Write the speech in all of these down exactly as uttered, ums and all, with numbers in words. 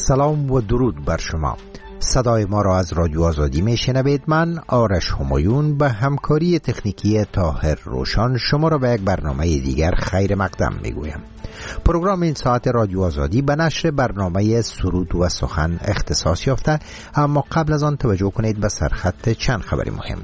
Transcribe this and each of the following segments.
سلام و درود بر شما. صدای ما را از رادیو آزادی می شنوید. من آرش همایون به همکاری تکنیکی طاهر روشان شما را به یک برنامه دیگر خیر مقدم می گویم. پروگرام این ساعت رادیو آزادی به نشر برنامه سرود و سخن اختصاص یافته، اما قبل از آن توجه کنید به سرخط چند خبری مهم.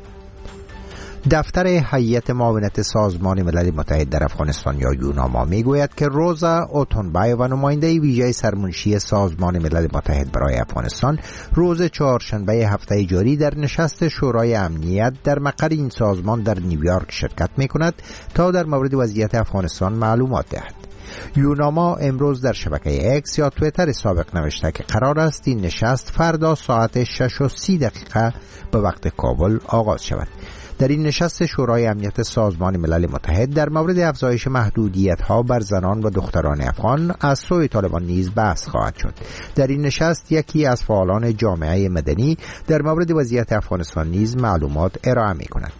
دفتر هیئت معاونت سازمان ملل متحد در افغانستان یا یوناما میگوید که روزا اوتونبای و نماینده ویژه سرمنشی سازمان ملل متحد برای افغانستان روز چهارشنبه هفته جاری در نشست شورای امنیت در مقر این سازمان در نیویورک شرکت میکند تا در مورد وضعیت افغانستان معلومات دهد. یوناما امروز در شبکه اکس یا تویتر سابق نوشته که قرار است این نشست فردا ساعت شش و سی دقیقه به وقت کابل آغاز شود. در این نشست شورای امنیت سازمان ملل متحد در مورد افزایش محدودیت‌ها بر زنان و دختران افغان از سوی طالبان نیز بحث خواهد شد. در این نشست یکی از فعالان جامعه مدنی در مورد وضعیت افغانستان نیز معلومات ارائه می‌کند.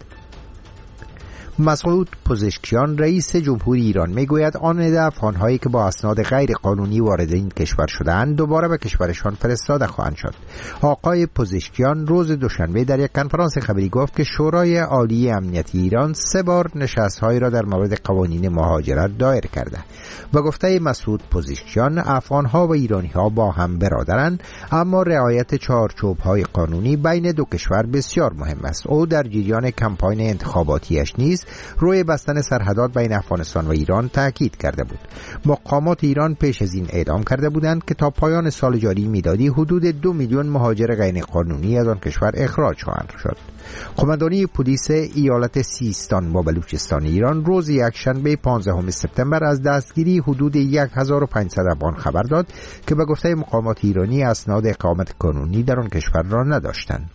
مسعود پزشکیان رئیس جمهوری ایران میگوید آن افغان‌هایی که با اسناد غیر قانونی وارد این کشور شده‌اند دوباره به کشورشان فرستاده خواهند شد. آقای پزشکیان روز دوشنبه در یک کنفرانس خبری گفت که شورای عالی امنیتی ایران سه بار نشست‌هایی را در مورد قوانین مهاجرت دایر کرده. و گفته مسعود پزشکیان افغان‌ها و ایرانی‌ها با هم برادرند، اما رعایت چارچوب‌های قانونی بین دو کشور بسیار مهم است. او در جریان کمپاین انتخاباتیش نیز روی بستن سرحدات بین افغانستان و ایران تاکید کرده بود. مقامات ایران پیش از این اعلام کرده بودند که تا پایان سال جاری میلادی حدود دو میلیون مهاجر غیر قانونی از آن کشور اخراج خواهند شد. قماندانی پلیس ایالت سیستان و بلوچستان ایران روز یکشنبه پانزدهم سپتامبر از دستگیری حدود هزار و پانصد افغان خبر داد که به گفته مقامات ایرانی اسناد اقامت قانونی در آن کشور را نداشتند.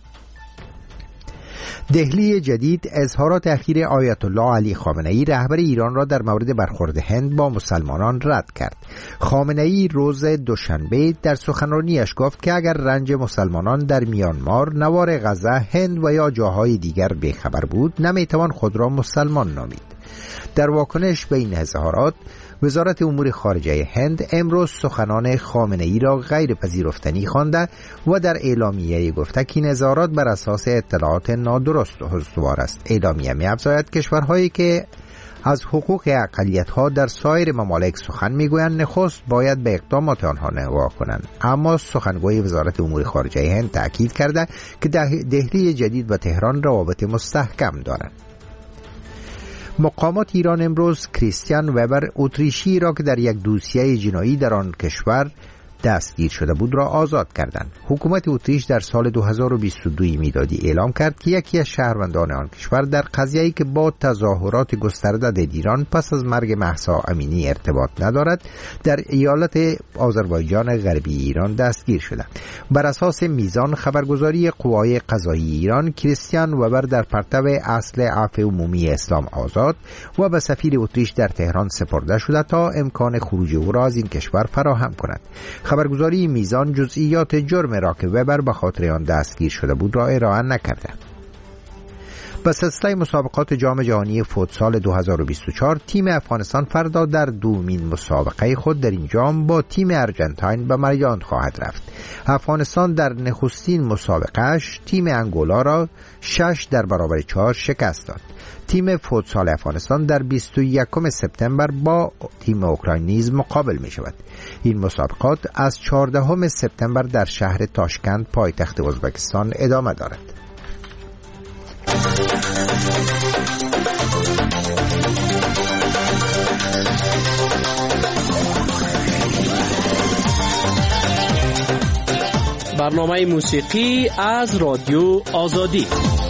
دهلی جدید اظهارات اخیر آیت الله علی خامنه ای رهبر ایران را در مورد برخورد هند با مسلمانان رد کرد. خامنه ای روز دوشنبه در سخنرانیش گفت که اگر رنج مسلمانان در میانمار، نوار غزه، هند و یا جاهای دیگر بیخبر بود نمیتوان خود را مسلمان نامید. در واکنش به این اظهارات وزارت امور خارجه هند امروز سخنان خامنه ای را غیر پذیرفتنی خوانده و در اعلامیه گفته که این اظهارات بر اساس اطلاعات نادرست استوار است. اعلامیه می‌افزاید کشورهایی که از حقوق اقلیت‌ها در سایر ممالک سخن می‌گویند نخست باید به اقدامات آنها نگاه کنند. اما سخنگوی وزارت امور خارجه هند تاکید کرده که دهلی جدید و تهران روابط مستحکم دارند. مقامات ایران امروز کریستیان وبر اتریشی را که در یک دوسیه جنایی در آن کشور دستگیر شده بود را آزاد کردند. حکومت اتریش در سال دو هزار و بیست و دو میلادی اعلام کرد که یکی از شهروندان آن کشور در قضیه‌ای که با تظاهرات گسترده در ایران پس از مرگ مهسا امینی ارتباط ندارد در ایالت آذربایجان غربی ایران دستگیر شده. بر اساس میزان خبرگزاری قوای قضایی ایران، کریستیان وبر در پرتو اصل عفو عمومی اسلام آزاد و به سفیر اتریش در تهران سپرده شده تا امکان خروج او را از این کشور فراهم کند. خبرگزاری میزان جزئیات جرم را که وبر به خاطر آن دستگیر شده بود را ارائه نکرده. به سلسله مسابقات جام جهانی فوتسال دو هزار و بیست و چهار تیم افغانستان فردا در دومین مسابقه خود در این جام با تیم ارجنتاین به مریاند خواهد رفت. افغانستان در نخستین مسابقهش تیم انگولا را شش در برابر چهار شکست داد. تیم فوتسال افغانستان در بیست و یکم سپتامبر با تیم اوکراین نیز مقابل می شود. این مسابقات از چهاردهم سپتامبر در شهر تاشکند پایتخت ازبکستان ادامه دارد. برنامه موسیقی از رادیو آزادی.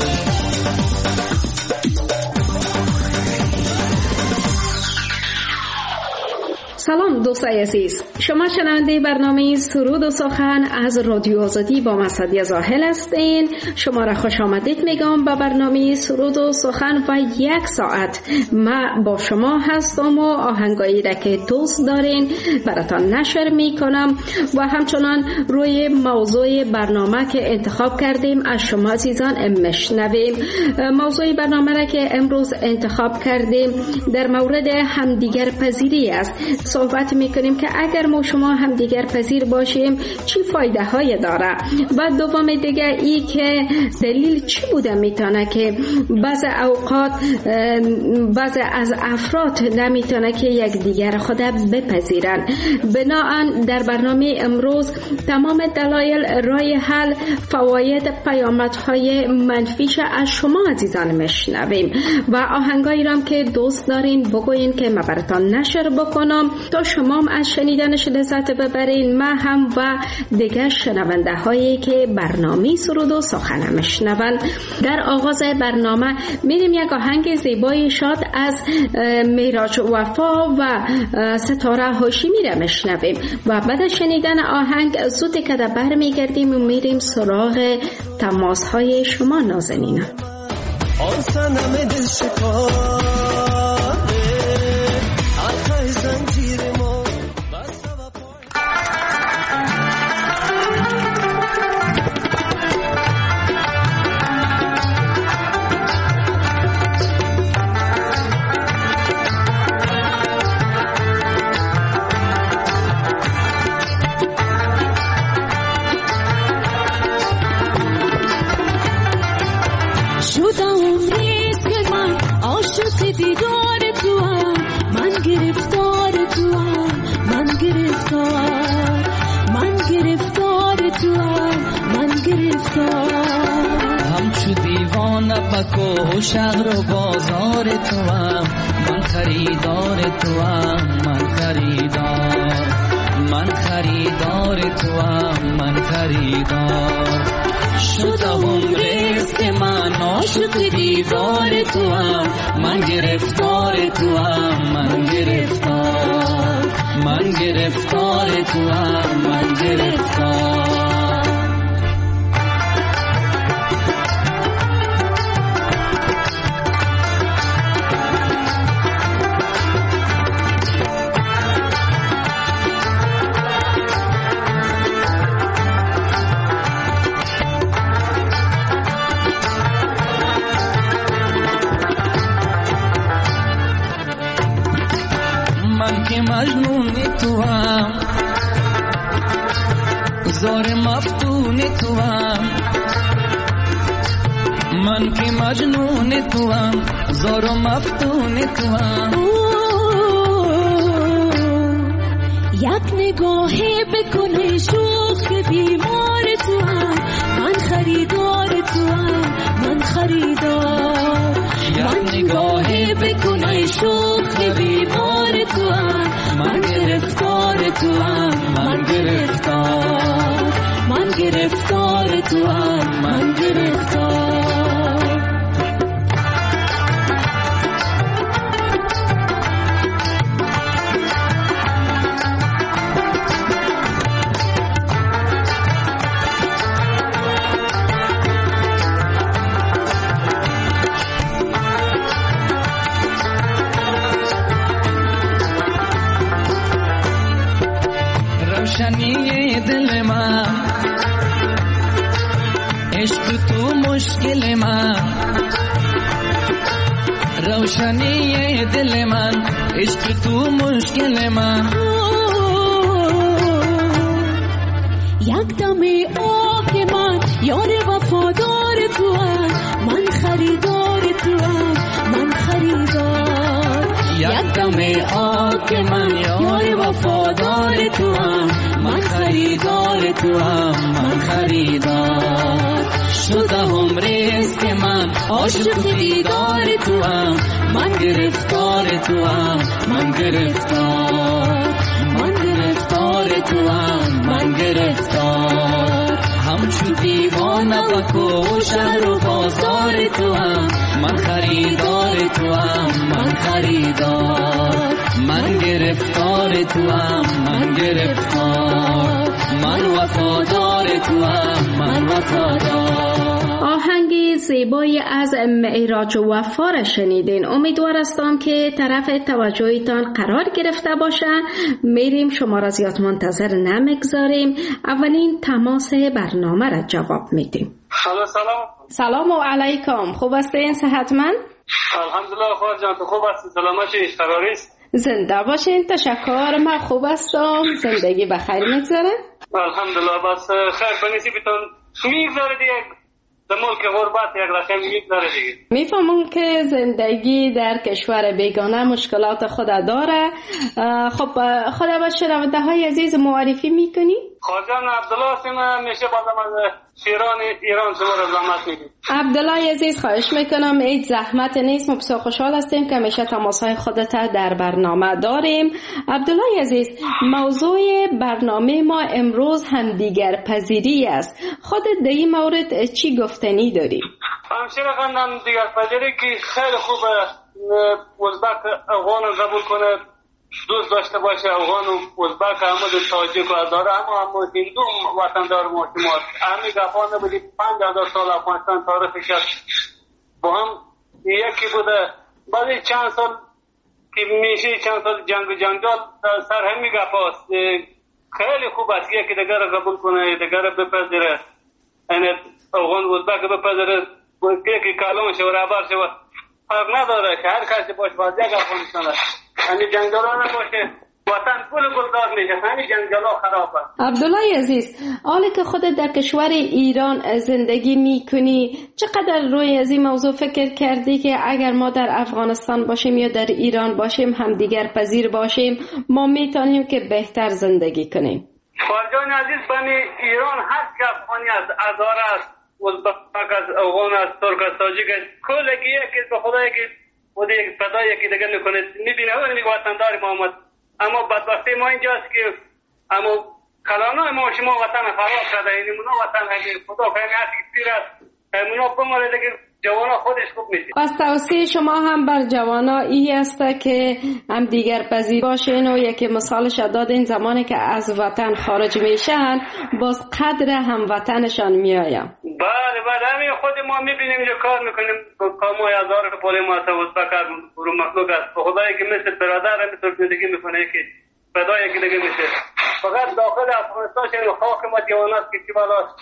سلام دوستای عزیز، شما شنونده برنامه سرود و سخن از رادیو آزادی با من سعدیه زاهل هستین. شما را خوش آمدید میگم به برنامه سرود و سخن و یک ساعت ما با شما هستم و آهنگایی را که دوست دارین براتان نشر میکنم و همچنان روی موضوع برنامه که انتخاب کردیم از شما عزیزان مشنویم. موضوع برنامه را که امروز انتخاب کردیم در مورد همدیگر پذیری است. صحبت میکنیم که اگر ما شما هم دیگر پذیر باشیم چی فایده های داره. و دوم دیگه ای که دلیل چی بوده میتونه که بعض اوقات بعض از افراد نمیتونه که یک دیگر خود بپذیرن. بنابراین در برنامه امروز تمام دلایل رای حل، فواید، پیامدهای منفیش از شما عزیزان میشنویم و آهنگایی رام که دوست دارین بگوین که ما براتون نشر بکنم تا شما هم از شنیدنش لذت ببرین، ما هم و دیگه شنونده هایی که برنامه سرود و سخن میشنون. در آغاز برنامه میریم یک آهنگ زیبای شاد از میراج وفا و ستاره هاشمی را میشنویم و بعد شنیدن آهنگ زود که بر میگردیم و میریم سراغ تماس های شما نازنین. آن صنم دل شکاره آتای زنجیر ما بسته و دیدار تو هم من گرفتار تو هم من گرفتار من گرفتار تو هم من گرفتار همچو دیوانه بکو شهر و بازار تو هم من خریدار تو هم من خریدار من خریدار تو هم من خریدار شدم رزق من عاشق دیدار تو هم من گرفتار تو هم من گرفتار من گرفتار تو هم من گرفتار مجنون تو هم زار مفتون تو هم من که مجنون تو هم زار و مفتون تو هم یک نگاهی بکنه شوخ بیمار تو هم من خریدار تو هم من خریدار یک نگاهی بکنه شوخ بیمار تو هم من گرفتار تو هم من گرفتار من گرفتار تو هم من گرفتار روشنی دل من عشق تو مشکل من روشنی دل من عشق تو مشکل من یک دم آب من یار وفادار تو هم من خریدار تو هم من خریدار یک دم آب من یار وفادار تو هم من خریدار تو هم من خریدار شدم رزق من عاشق دیدار تو هم من گرفتار تو هم من گرفتار من گرفتار تو هم من گرفتار همچو دیوانه بکو شهر و بازار تو هم من خریدار تو هم من خریدار من گرفتار تو هم من گرفتار من وفادار تو هم من وفادار. آهنگی زیبایی از میراج وفا را شنیدین. امیدوار هستم که طرف توجهتان قرار گرفته باشه. میریم، شما را زیاد منتظر نمیگذاریم. اولین تماس برنامه را جواب میدیم. سلام سلام. سلام علیکم. خوب هستین؟ صحتمند؟ الحمدلله. خواهر جان تو خوب هستی؟ سلامتی؟ قراری است؟ زنده باشین. تشکر. من خوب هستم. زندگی بخیر میگذره؟ الحمدلله. بس خیر بنیسی بیتون میگذاره دیگه. در ملک غربت یک رقم میگذاره دیگه. میفهمم که زندگی در کشور بیگانه مشکلات خود داره. خب خدا با شنونده های عزیز معرفی میکنی؟ خواجان عبدالله هستم. میشه بازم از شیران ایران شما را زحمت میگیم. عبدالله عزیز خواهش میکنم. هیچ زحمت نیست. ما بسیار خوشحال هستیم که میشه تماسهای خودت در برنامه داریم. عبدالله عزیز، موضوع برنامه ما امروز همدیگر پذیری است. خودت در این مورد چی گفتنی داری؟ همشیره خواندم دیگر پذیری که خیلی خوبه ازبک افغان قبول کنه، دوست داشته باشه افغان و ازبک همه تاجیک و ازاره اما همه هندو وطندار ما شما همه گفا نبودی. پنج هزار سال افغانستان تاریخ کرد با هم یکی بوده. بعد چند سال که میشه چند سال جنگ و جنجال سر همین گفاست. خیلی خوب است یکی دیگر را قبول کنه، دیگر را بپذیره، یعنی افغان و ازبک بپذیره، یکی کلام شو رهبر شو. فرق نداره که هر کسی باشه باز یک افغانستان است. یعنی جنگلا نباشه وطن کل گلدار میشه. همین جنگلا خرابه. عبدالله عزیز، حالی که خودت در کشور ایران زندگی میکنی چقدر روی از این موضوع فکر کردی که اگر ما در افغانستان باشیم یا در ایران باشیم همدیگر پذیر باشیم ما میتونیم که بهتر زندگی کنیم؟ خواجان عزیز بنی ایران هر که افغانی است، ازاره است، ازبک است، افغان است، ترک است، تاجیک است، کل یکی به خدایی که و دیگه فدایی که دیگه میکنه میبینه و میگه وطندار محمد. اما بدبختی ما اینجاست که اما کلانای ما شما وطن خراب کرده. این مونا وطن همی خدا فهمی هستی پیر است مونا بماره دیگه جوانا خودش خوب میشه. پس توصیه شما هم بر جوانا ای است که هم دیگر پذیر باشین و یکی مثالش داد این زمانی که از وطن خارج میشن باز قدر هم وطنشان میایم. بله بله همین خود ما میبینیم اینجا کار میکنیم کامای هزار پولی ما ازبک رو مخلوق است. خدایی که مثل برادر همینطور زندگی میکنه که فدایی که دیگه میشه. فقط داخل افغانستان شهر خاک ما جواناست که چی بالاست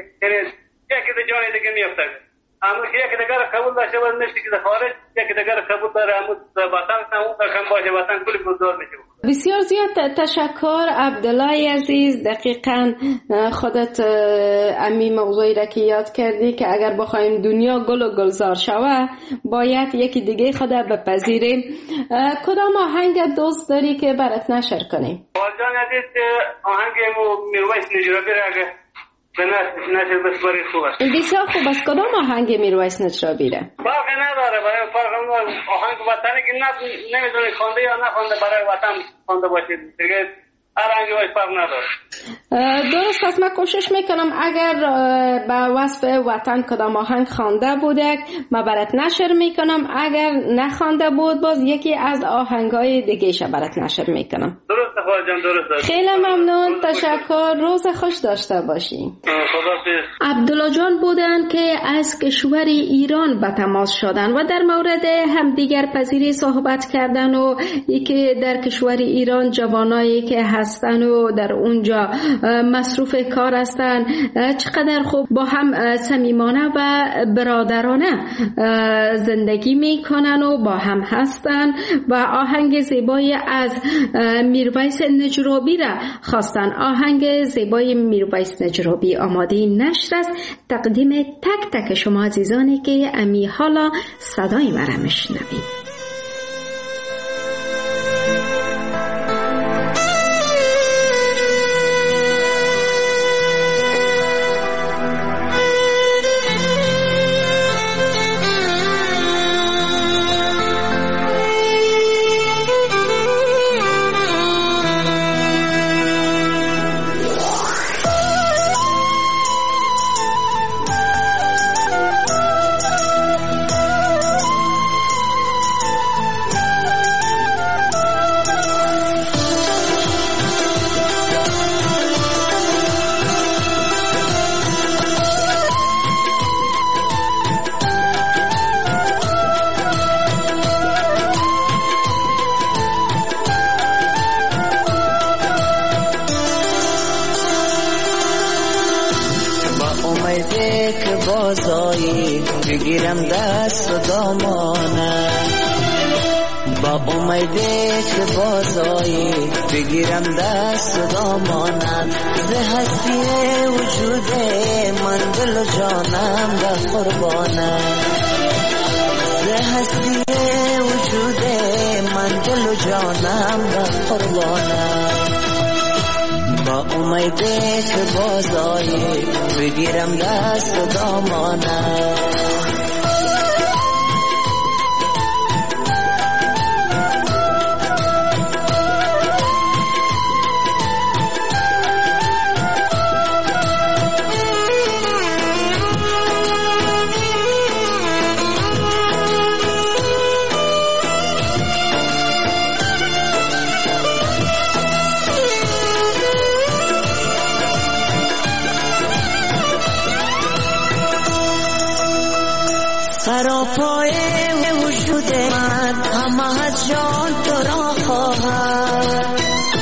یکی به جای دیگه میفته. اما یکی دیگر قبول داشته باید نشتی که خارج یکی دیگر قبول داره اما وطن اون کم باشه وطن کلی گذار میشه. بسیار زیاد تشکر عبدالله عزیز. دقیقاً خودت امی موضوعی را که یاد کردی که اگر بخوایم دنیا گل و گلزار شوه باید یکی دیگه خدا بپذیریم. کدام آهنگ دوست داری که برات نشر کنیم؟ خواجان عزیز آهنگ میرویس نجرابی را اگه به نشر بسپاری خوب است. بسیار خوب است. کدام آهنگ میرویس نجرابی را؟ فرقی نداره برای فرق آهنگ وطنی که نمیدونی خونده یا نخونده برای وطن خونده باشید دیگه هر آهنگی باید فرق نداره. درست است. من کوشش میکنم اگر به وصف وطن کدام آهنگ خوانده بوده من برات نشر میکنم، اگر نخوانده بود باز یکی از آهنگای دیگه ش برات نشر میکنم. درست خواجان درست. خیلی ممنون. تشکر. روز خوش داشته باشین. خداحافظ. عبدالله جان بودن که از کشور ایران به تماس شدن و در مورد همدیگر پذیری صحبت کردن و یکی در کشور ایران جوانایی که هستن و در اونجا مصروف کار هستن چقدر خوب با هم صمیمانه و برادرانه زندگی میکنن و با هم هستن و آهنگ زیبای از میرویس نجرابی را خواستن. آهنگ زیبای میرویس نجرابی آماده نشر است. تقدیم تک تک شما عزیزانی که امی حالا صدای مرا میشنوید. بگیرم دست و دامانه با امیده که بازایی بگیرم دست و دامانت ز هستی وجود من دل و جانم در قربانت ز هستی وجود من دل و جانم در قربانت با امیده که بازایی بگیرم دست و دامانت سراپای وجود من همه از جان تو را خواهد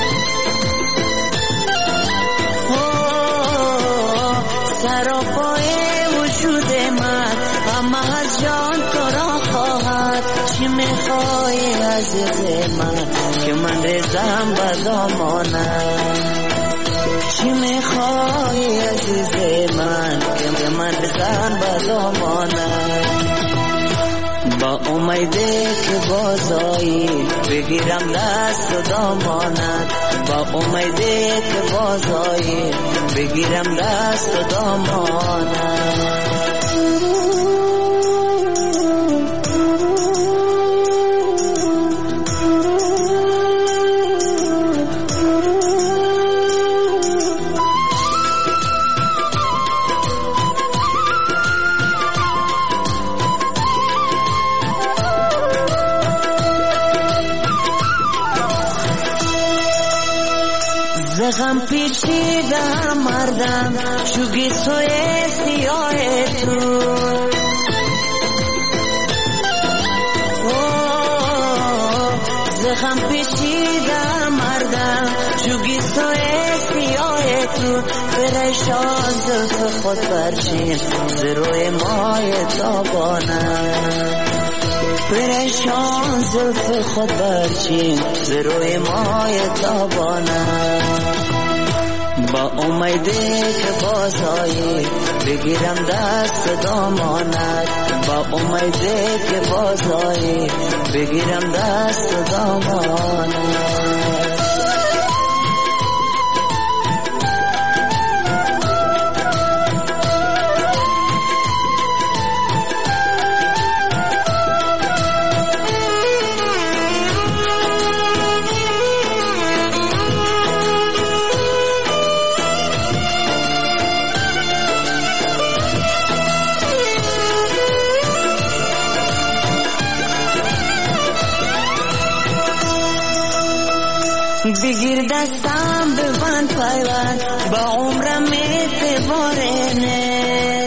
سراپای وجود من همه از جان تو را خواهد چی میخوای عزیز من که من ریزم به دامانت چی میخوای عزیز من که من ریزم به دامانت با امیده که بازایی بگیرم دست و دامانت با امیده که بازایی بگیرم دست و دامانت غم پیچیده مردم شوگی سوی سیاه تو زخم پیچیده مردم شوگی سوی سیاه تو پریشان زلف خود برچین زروی مای تابانم پریشان زلف خود برچین زروی مای تابانم با امیده که بازایی بگیرم دست دامانت با امیده که بازایی بگیرم دست دامانت بگیر دستم ببند پیوند با عمرم اعتبارنه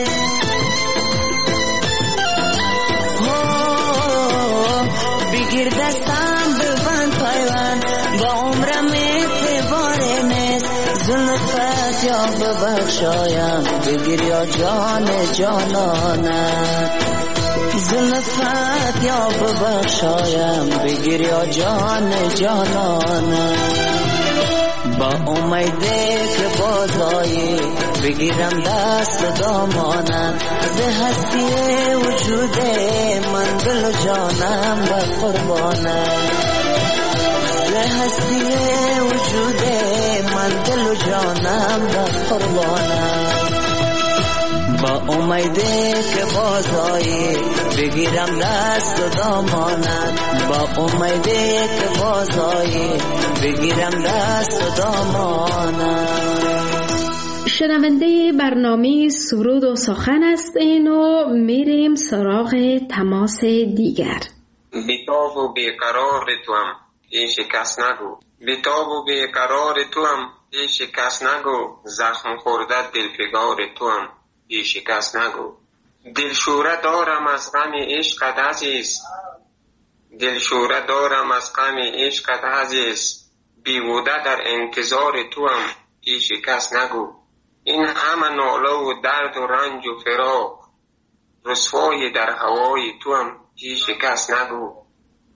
بگیر دستم ببند پیوند با عمرم اعتبارنه زلفت یا ببخشایم بگیر یا جان جانانت زلفت یا ببخشایم بگیر یا جان جانانم با امیده که بازایی بگیرم دست دامانت ز هستی وجود من دل و جانم بر قربانت ز هستی وجود من دل و جانم بر قربانت با امیده که بازایی بگیرم دست و دامانت با امیده که بازایی بگیرم دست و دامانت شنونده برنامه سرود و سخن هستین و میریم سراغ تماس دیگر. بیتاب و بیقرار توام این شکست نگو بیتاب و بیقرار توام این شکست نگو زخم خورده دلفگار توام این شکست نگو دلشوره دارم از غم عشقت عزیز دلشوره دارم از غم عشقت عزیز بیهوده در انتظار توام این شکست نگو این همه ناله و درد و رنج و فراق رسوای در هوای توام این شکست نگو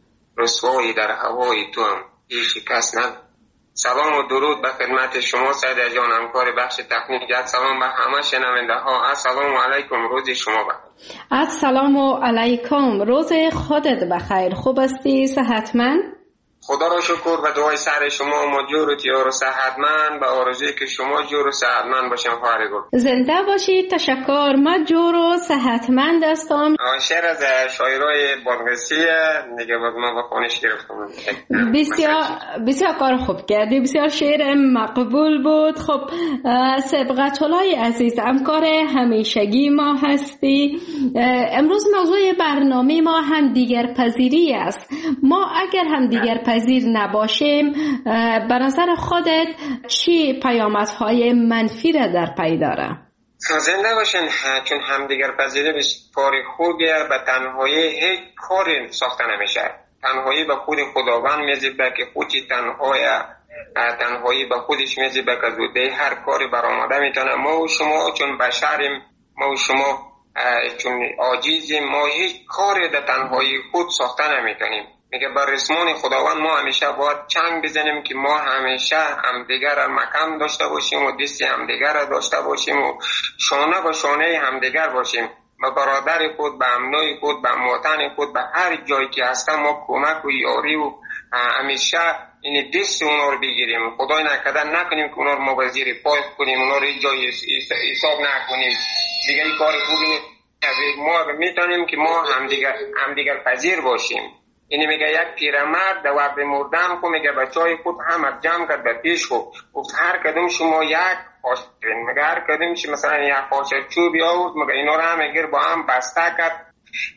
رسوایی در هوای تو هم این شکست نگو. سلام و درود به خدمت شما سید جان، همکار بخش تکنیک. سلام به همه شنونده ها. السلام علیکم، روز شما بخیر. السلام علیکم، روز خودت بخیر. خوب هستی؟ صحتمند؟ خدا را شکر و دعای سر شما ما جور و تیار و صحتمند به آرزوی که شما جور و صحتمند باشین. خواهر گل زنده باشید. تشکر. ما جور و صحتمند هستم. شعر از شاعرای بادغیسی دیگه بود، ما با خونش گرفتم. بسیار بسیار کار خوب کردی، بسیار شعر مقبول بود. خب سبقت الله عزیز، همکار همیشگی ما هستی. امروز موضوع برنامه ما هم دیگر پذیری است. ما اگر هم دیگر پذیر نباشیم، به نظر خودت چی پیامدهای منفی را در پی داره؟ زنده باشین، چون همدیگر پذیری بسیار خوبیه. به تنهایی هیچ کاری ساخته نمیشه. تنهایی به خود خداوند میزیبه که خودی تنهایی تنهایی به خودش میزیبه که زوده هر کاری برآمده میتونه. ما و شما چون بشریم، ما و شما چون عاجزیم، ما هیچ کاری در تنهایی خود ساخته نمیتونیم. میگه بر رسمان خداوند ما همیشه باید چنگ بزنیم که ما همیشه همدیگر را مکم داشته باشیم و دستی همدیگر را داشته باشیم و شانه به شانه همدیگر باشیم. به برادر خود، به امنای خود، به موطن خود، به هر جایی که هستن ما کمک و یاری و همیشه این دست اونا رو بگیریم. خدای نکرده نکنیم که اونا رو ما به زیر پای کنیم، اونا رو جای حساب نکنیم. دیگه این کار خوبی ما میتونیم که ما همدیگر همدیگر پذیر باشیم. اینی میگه یک پیرمرد در وقت مردن خود میگه بچهای خود همه جمع کرد به پیش خود، گفت هر کدوم شما یک پاش برین. میگه هر کدوم چی مثلا یک پاش چوبی آورد، میگه اینا رو همه گیر با هم بسته کرد.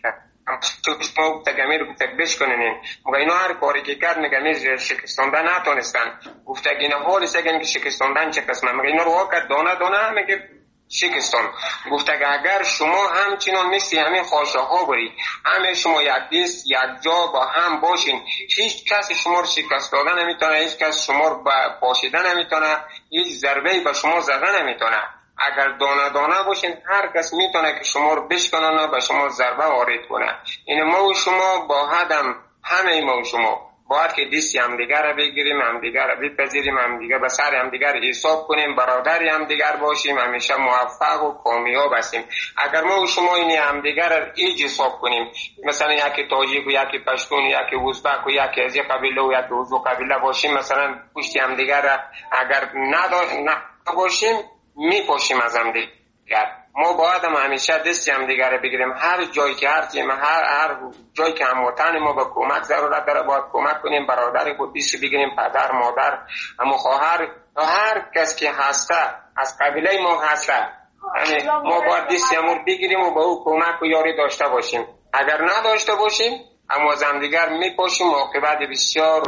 شما گفت گمیر گفت بشکنین. میگه اینا هر کاری که کرد میگه میز شکستاندن نتونستن. گفت اینا حالی سگن که شکستاندن چه قسمه. میگه اینا رو واقع دانه دانه میگه شکستان. گفت اگر شما همچنان مثل همین خواشه ها برید، همه شما یک دست یک جا با هم باشین، هیچ کس شما رو شکست دادن نمیتونه، هیچ کس شما رو پاشیدن نمیتونه، هیچ ضربه به شما زدن نمیتونه. اگر دانه دانه باشین هر کس میتونه که شما رو بشکنه، به شما ضربه وارد کنه. این ما و شما با هم همه ما و شما باید که دستی همدیگر را بگیریم، همدیگر را بپذیریم، همدیگر به سر همدیگر حساب کنیم، برادری همدیگر باشیم، همیشه موفق و کامیاب هستیم. اگر ما و شما این همدیگر را ایج حساب کنیم، مثلا یکی تاجیک و یکی پشتون، یکی ازبک و یکی از قبیله و یکی عضو قبیله باشیم، مثلا پشت همدیگر را اگر نداشیم میپاشیم از همدیگر. ما باید هم همیشه دستی هم دیگر بگیریم. هر جایی که هر تیم هر هر جایی که هموطن ما به کمک ضرورت داره باید کمک کنیم. برادر خود دستی بگیریم، پدر، مادر، اما خواهر، هر کس که هسته از قبیله ما هسته، یعنی ما باید دستی همون بگیریم و با او کمک و یاری داشته باشیم. اگر نداشته باشیم اما از هم دیگر میپاشیم، عاقبت بسیار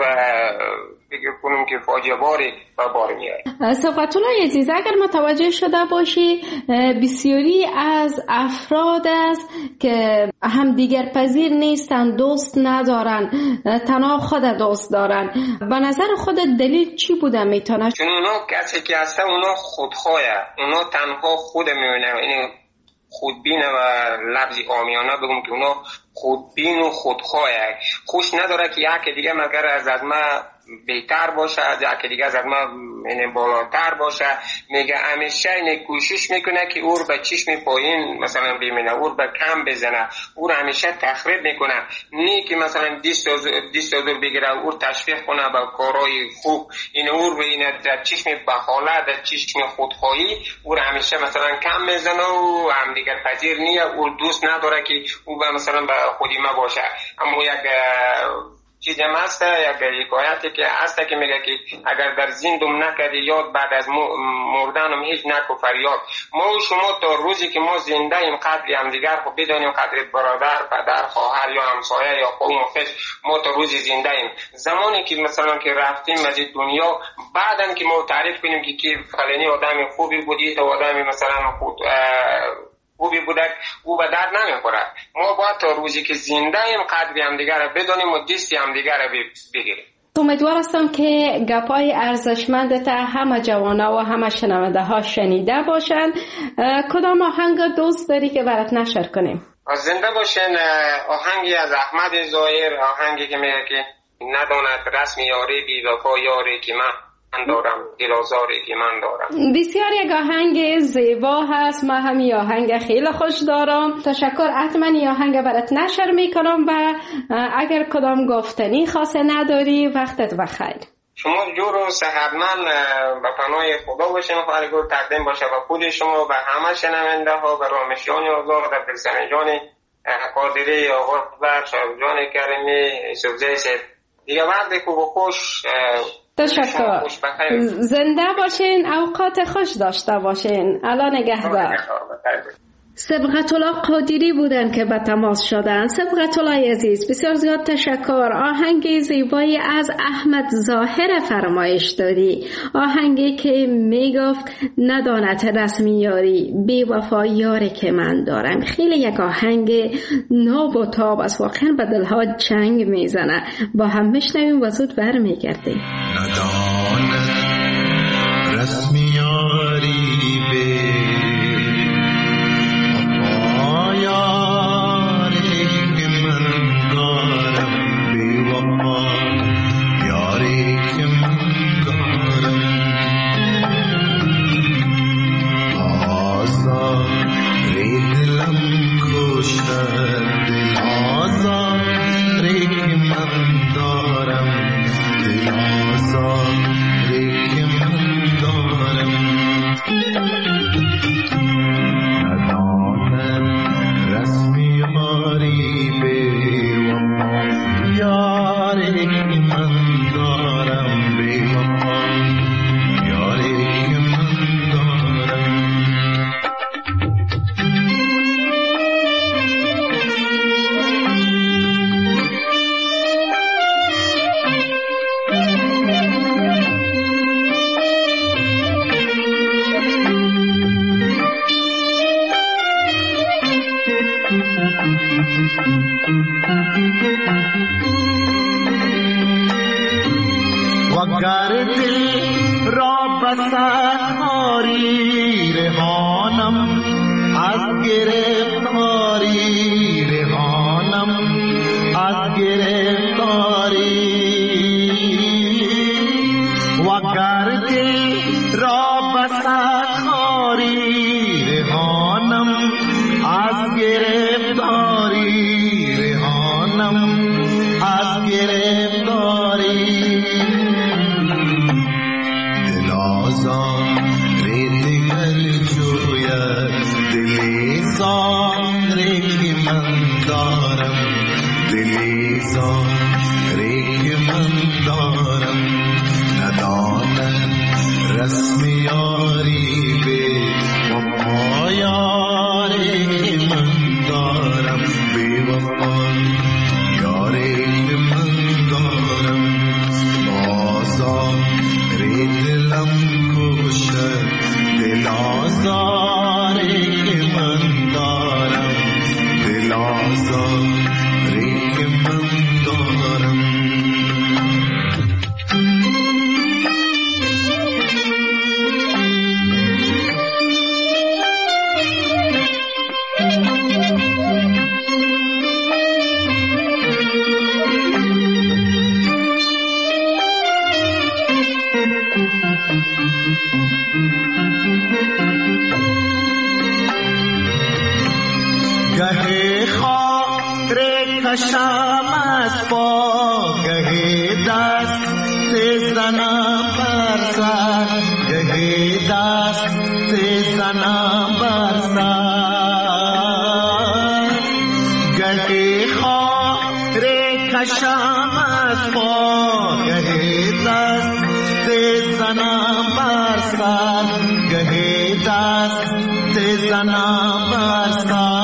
فکر کنم که فاجعه باری بر بار میاد. صفت الله عزیز، اگر متوجه شده باشی بسیاری از افراد است که هم دیگر پذیر نیستن، دوست ندارن، تنها خود دوست دارن. به نظر خود دلیل چی بوده میتونه؟ چون اونا کسی که هسته اونا خودخواهه، اونا تنها خود میونه. این خودبینه و لفظی عامیانه بگم که اونا خودبین و خودخواهه. خوش نداره که یک دیگه مگر از از ما بهتر باشه، از یک دیگه از ما بالاتر باشه. میگه همیشه این کوشش میکنه که او رو به چشم پایین مثلا ببینه، او رو به کم بزنه، او رو همیشه تخریب میکنه. نه که مثلا دیست حضور بگیره، او رو تشویق کنه به کارهای خوب. این او رو ببینه در چشم بخاله، در چشم خودخواهی او رو همیشه مثلا کم میزنه و هم دیگر پذیر نیه. او دوست نداره که او مثلا به خودی ما باشه. اما یک چیزی هم هست، یک حکایتی که هست که میگه که اگر در زندم نکردی یاد، بعد از مردنم هیچ نکو فریاد. ما و شما تا روزی که ما زنده ایم قدری هم دیگر خب بدانیم، قدر برادر، پدر، خواهر یا همسایه یا قوم و خیش، ما تا روزی زنده ایم. زمانی که مثلا که رفتیم از دنیا، بعدن که ما تعریف کنیم که کی فلانی آدم خوبی بودی، تا آدم مثلا خود خوبی بوده، او به درد نمیخوره. ما باید تا روزی که زنده ایم قدری همدیگر را بدانیم و دستی همدیگر را بگیریم. امیدوار هستم که گپای ارزشمندت همه جوانا و همه شنونده ها شنیده باشند. کدام آهنگ دوست داری که برات نشر کنیم؟ زنده باشین. آهنگی از احمد ظاهر، آهنگی که میگه که نداند رسم یاری بی وفا یاری که من دارم، دل آزاری که من دارم. بسیار یک آهنگ زیبا هست. من همین آهنگ خیلی خوش دارم. تشکر. حتما این آهنگ برات نشر میکنم و اگر کدام گفتنی خاصه نداری وقتت بخیر. شما جور و صحتمند به پناه خدا باشین. خواهر تقدیم باشه به خود شما و همه شنونده ها و رامشیان آزاد و پرسنه جان قادری آقا و شایب جان کریمی سبزه دیگه وقتی خوب و خوش. تشکر. زنده باشین، اوقات خوش داشته باشین. الان نگهدار. سبقت الله قادری بودن که به تماس شدن. سبقت الله عزیز بسیار زیاد تشکر. آهنگ زیبایی از احمد ظاهر فرمایش دادی، آهنگی که میگفت نداند رسمی یاری بی وفا یاری که من دارم. خیلی یک آهنگ ناب و تاب است، واقعا به دلها چنگ میزنه. با هم میشنویم و زود برمیگردیم. نداند رسمی یاری بی وگر دل را بسخاری رهانم از گرفتاری، رهانم از گرفتاری. وگر دل را بسخاری رهانم از گرفتاری، رهانم از گرفتاری. رسمی یاری بی وفا یاری من دارم، بی وفا یاری من دارم. آزاری دلم کشد، دل آزاری من دارم، دل آزاری من دارم. گهی خاک کشم از پا، گهی دست زنم بر سر، گهی دست زنم بر سر. گهی خاک کشم از پا، گهی دست زنم بر سر، گهی دست زنم بر سر.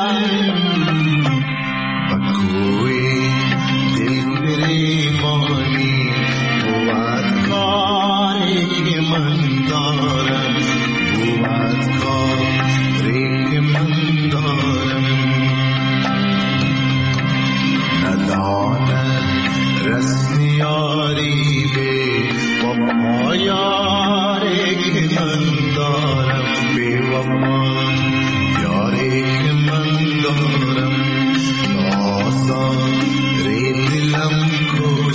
رسمی یاری بی وفا یاری که من دارم، بی وفا یاری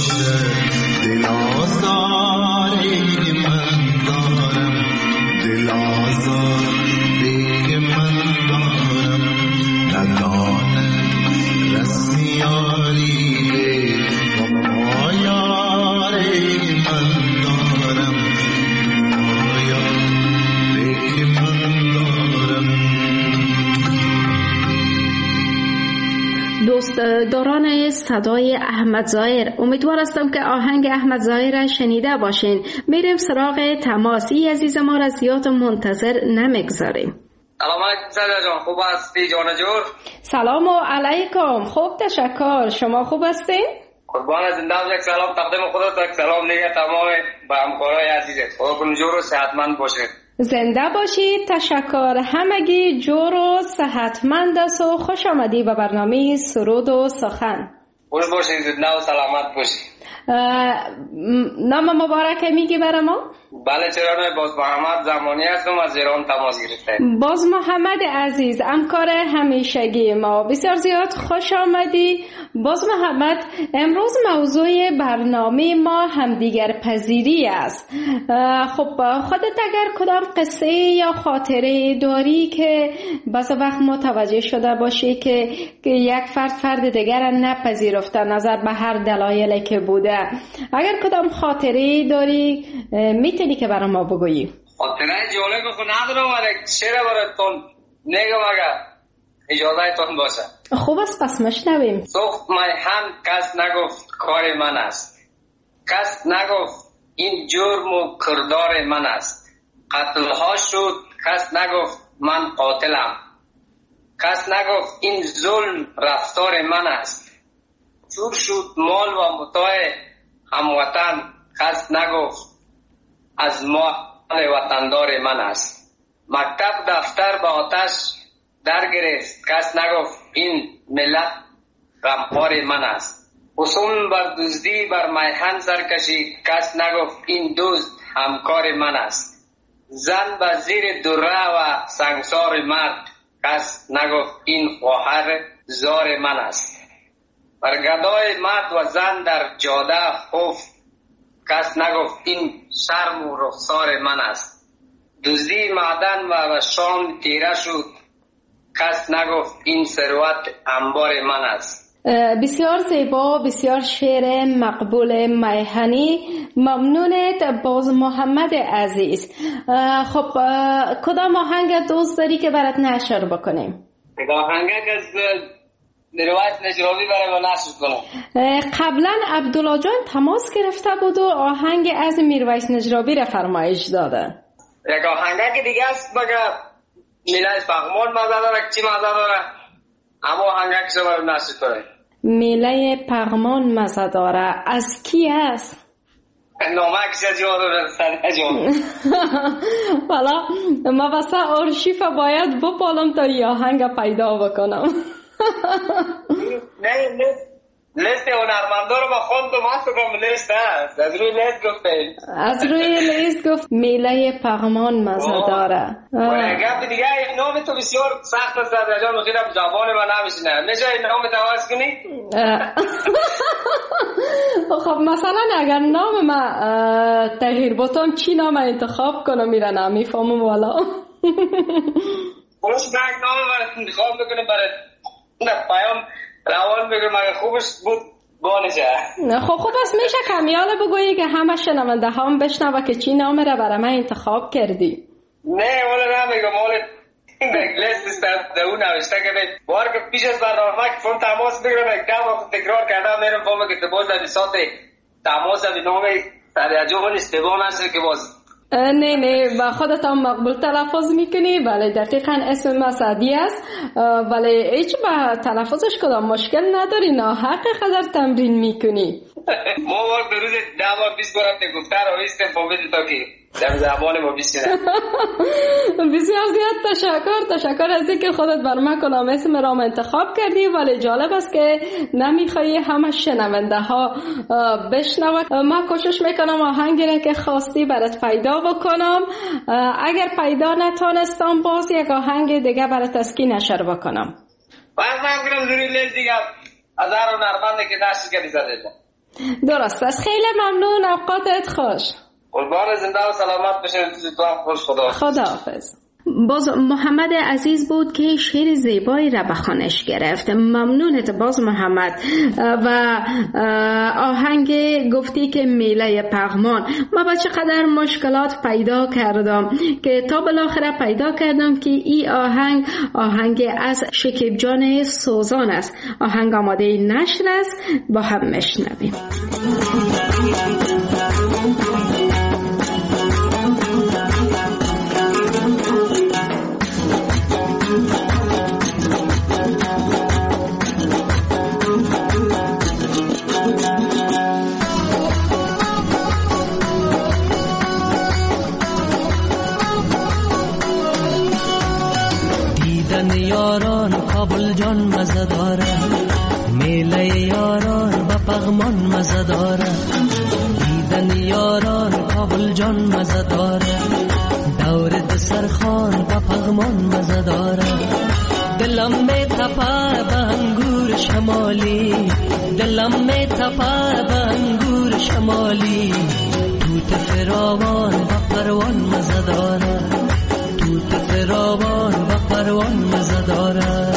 باشه دل آزاری من دارم دل آزاری من دارم ندانه رسمیاری به پایاری من دارم پایاری من دارم. دوستداران صدای احمد ظاهر، امیدوار هستم که آهنگ احمد ظاهر را شنیده باشین. میریم سراغ تماسی عزیز ما را زیاد منتظر نمیگذاریم. سلام علیکم سعید جان، خوب هستی جان جور؟ سلام علیکم، خوب تشکر. شما خوب هستین؟ قربان زنده باشی. سلام تقدیم خودت، سلام دیگه تمام با همکارای عزیزت. خودتون جور و صحتمند باشید. زنده باشید. تشکر. همگی جور و صحتمند است و خوش آمدی به برنامه سرود و سخن. خوش باشید، زنده و سلامت باشید. نام مبارک میگی برای ما؟ بله چرا نه، باز محمد زمانی هستم، از ایران تماس گرفتم. باز محمد عزیز، همکار همیشگی ما، بسیار زیاد خوش آمدی. باز محمد، امروز موضوع برنامه ما همدیگر پذیری است. خب خودت اگر کدام قصه یا خاطره داری که بس وقت متوجه شده باشی که یک فرد فرد دیگر نپذیرفته نظر به هر دلایلی که بوده، اگر کدام خاطره داری میتونی که برای ما بگویی؟ خاطره جالب خود ندارم، ولی شعر براتون نگم اگر اجازه تون باشه. خوب است، پس مشنویم. سوخت میهن کس نگفت کار من است، کس نگفت این جرم و کردار من است. قتل ها شد کس نگفت من قاتلم، کس نگفت این ظلم رفتار من است. چور شد مال و متاع هموطن، کس نگفت از مال وطندار من است. مکتب دفتر به آتش در گرفت، کس نگفت این ملت غمخوار من است. خصوم بر دزدی بر میهن سرکشید، کس نگفت این دزد همکار من است. زن به زیر دره و سنگسار مرد، کس نگفت این خواهر زار من است. بر گدای مرد و زن در جاده خوف، کس نگفت این شرم و رخسار من است. دزدی معدن و شام تیره شد، کس نگفت این ثروت انبار من است. بسیار زیبا، بسیار شعر مقبول میهنی. ممنونت باز محمد عزیز. خب کدام آهنگ دوست داری که برات نشر بکنیم؟ آهنگ از روایت نجرابی برای ما نشر کنم. قبلا عبدالله جان تماس گرفته بود و آهنگ از میرویس نجرابی را فرمایش داده. یک آهنگ که دیگه است مگه میله پغمان مزه داره، چی مزه داره؟ اما آهنگ که شما رو نشر کنه. میله پغمان مزه داره از کی است؟ نامه کسی از یاد رسد جان. والا ما بسا آرشیف باید بپالم تا یه آهنگ پیدا بکنم. نه نه لیست هنرمندا رو با خوندم، اصلا لیست هست، از روی لیست گفته، از روی لیست گفت میله پغمان مزه داره. گفت دیگه این نام تو بسیار سخت است در جان، خیلی زبان من نمیشینه، میشه این نام تواس کنی؟ خب مثلا اگر نام من تغییر بتم چی نام انتخاب کنم میره نمیفهمم والا. خلاص من نام برات انتخاب بکنم برات نه پیام روان بگم اگه خوبش بود بانشه. خب خوب است، میشه کمیاله بگویی که همه شنونده هم بشنوه که چی نام را برای من انتخاب کردی؟ نه والا نمیگم، والا لیست است در اون نوشته که بار که پیش از برنامه که فون تماس بگیرم یک دو وقت تکرار کردم میرم فهمه که باز در ساعت تماس به نام تدریجون استبان هست که باز نه نه با خودت هم مقبول تلفظ میکنی. بله دقیقا اسم ما سعدی است، ولی هیچ با تلفظش کدام مشکل نداری، نه حق قدر تمرین میکنی. ما وقت در روز ده بار بیست بار هم گفته رو ایستم فهمیدی تا که در زبان ما بیشتره. بسیار زیاد تشکر تشکر از اینکه خودت بر من کنم اسم رام انتخاب کردی، ولی جالب است که نمیخوایی همه شنونده ها بشنوند. من کوشش میکنم آهنگی را که خواستی برات پیدا بکنم، اگر پیدا نتونستم باز یک آهنگ دیگه برات اسکی نشر بکنم. باز من کنم ضروری لیست دیگه از هر نرمنده که داشتی که دیزده. درست است. خیلی ممنون، اوقاتت خوش. قربان زنده و سلامت بشید. تو هم خوش. خدا خداحافظ. باز محمد عزیز بود که شعر زیبایی را به خوانش گرفت. ممنونت باز محمد. و آهنگ گفتی که میله پغمان، ما با چقدر مشکلات پیدا کردم که تا بالاخره پیدا کردم که این آهنگ آهنگ از شکیب جان سوزان است. آهنگ آماده نشر است، با هم میشنویم. یاران کابل جان مزه داره، میله یاران با پغمان مزه داره. دیدن یاران کابل جان مزه داره، دور دسرخان با پغمان مزه داره. دلم می تپه به انگور شمالی، دلم می تپه به انگور شمالی. توت فراوان با پروان مزه داره، توت فراوان و پروان مزه داره.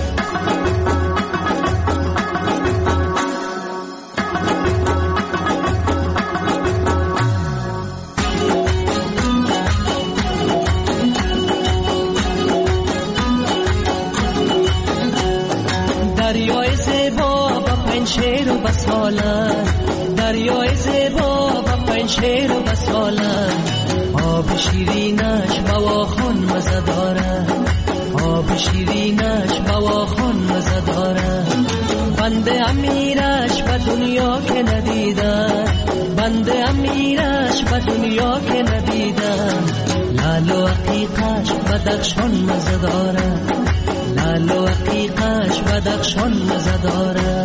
دریای زیبا با پنشیر و بساله، دریای زیبا با پنشیر و بساله. آب شیرینش بواخون مزه داره، آب شیرینش بواخون مزه داره. بنده امیرش به دنیا که ندیدن، بنده امیرش به دنیا که ندیدن. لال و عقیقش بدخشان مزه داره، لال و عقیقش بدخشان مزه داره.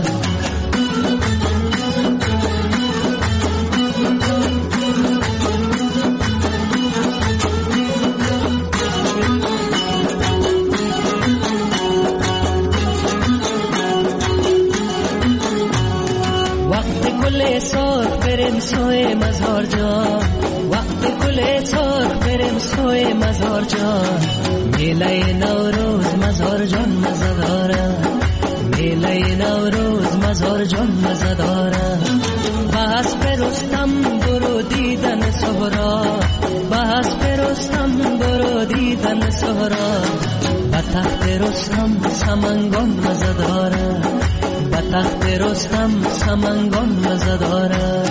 گل سرخ بریم سوی مزار جان، وقت گل سرخ بریم سوی مزار جان. میله نوروز مزار جان مزه داره، میله نوروز مزار جان مزه داره. بس برستم برو دیدن سهرا، بس برستم برو دیدن سهرا. به تخت رستم سمنگان مزه داره، به تخت رستم سمنگان مزه داره.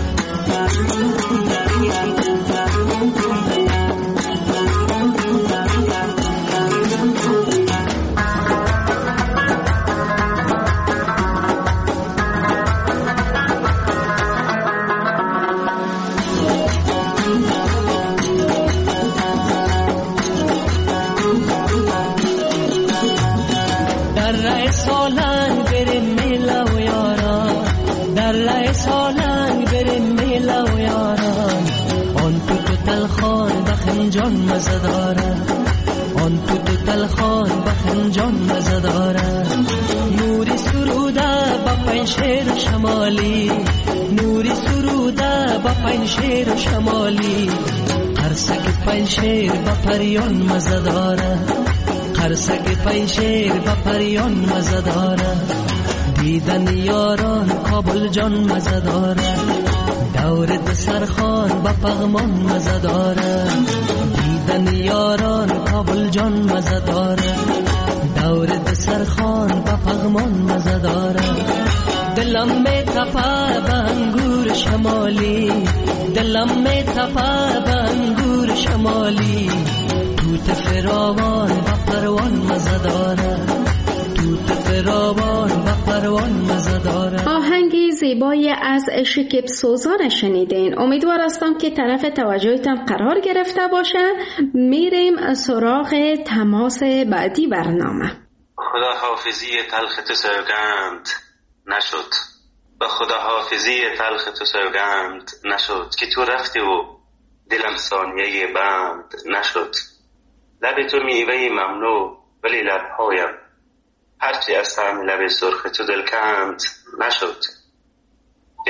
در رای سالنگ بریم میله و یاران، در رای سالنگ بریم میله و یاران. آن تو تو تلخان بخنجان مزه داره، آن تو تو تلخان بخنجان مزه داره. نوری سروده با پنشیر شمالی، نوری سروده با پنشیر شمالی. قرصک پنشیر با پریان مزه داره، قرصک پنشیر با پریان مزه داره. دیدن یاران کابل جان مزه داره، دور دسرخان با پغمان مزه داره. دیدن یاران کابل جان مزه داره، دور دسرخان با پغمان مزه داره. دلم می تپه به انگور شمالی، دلم می تپه به انگور شمالی. توت فراوان با پروان مزه داره، توت فراوان با پروان مزه داره. آهنگی زیبایی از شکیب سوزان شنیدین. امیدوار هستم که طرف توجهتان قرار گرفته باشه. میریم سراغ تماس بعدی برنامه. خدا حافظی تلخ تو سوگند نشد، به خدا حافظی تلخ تو سوگند نشد. که تو رفتی و دلم ثانیه بند نشد. لب تو میوه ممنوع ولی لبهایم، هرچی از طعم لب سرخ تو دلکند نشد.